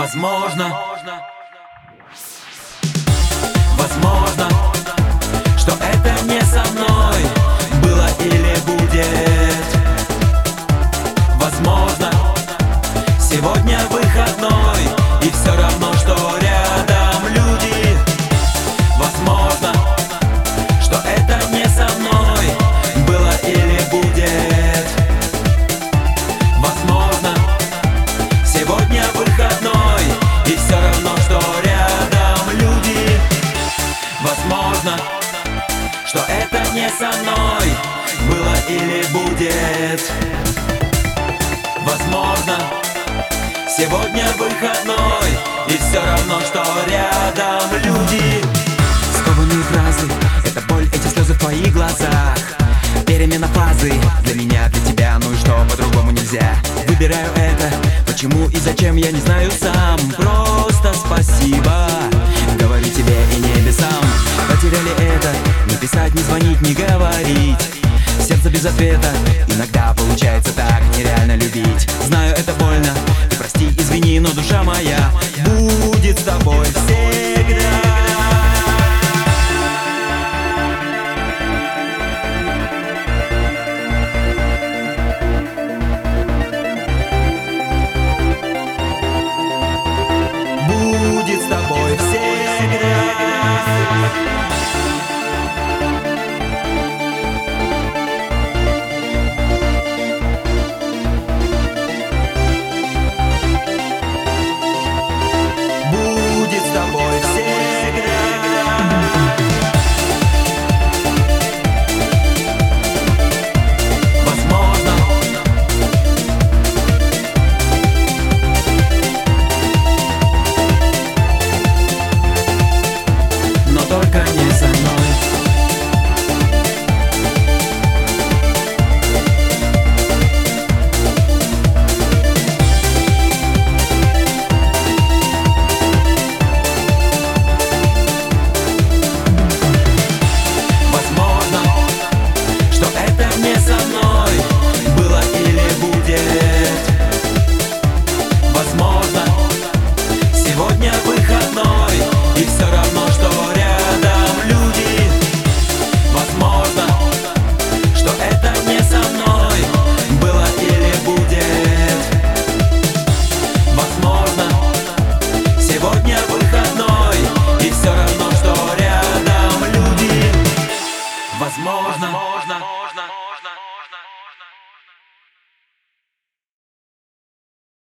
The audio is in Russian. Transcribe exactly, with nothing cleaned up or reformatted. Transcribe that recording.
Возможно, возможно, что это не со мной было или будет. Возможно, сегодня выходной, и все равно, что рядом люди. Возможно, что это не со мной было или будет. Возможно, сегодня выходной, и все равно, что рядом люди. Возможно, что это не со мной было или будет. Возможно, сегодня выходной, и все равно, что рядом люди. Скованные фразы, это боль, эти слезы в твоих глазах. Перемена фазы, для меня, для тебя, ну и что, по-другому нельзя. Выбираю это, почему и зачем, я не знаю сам. Просто спасибо, говорю тебе и небесам. Потеряли это, не писать, не звонить, не говорить. Сердце без ответа, иногда получается так нереально любить. Знаю, это больно, ты прости, извини, но душа моя будет с тобой всегда. Будет с тобой всегда. Будет с тобой всегда. Возможно, но только не со мной. Возможно, что это не со мной было или будет. Возможно, сегодня выходной, и все равно, что рядом люди. Возможно, что это не со мной было или будет. Возможно, сегодня выходной, и все равно, что рядом люди. Возможно, возможно.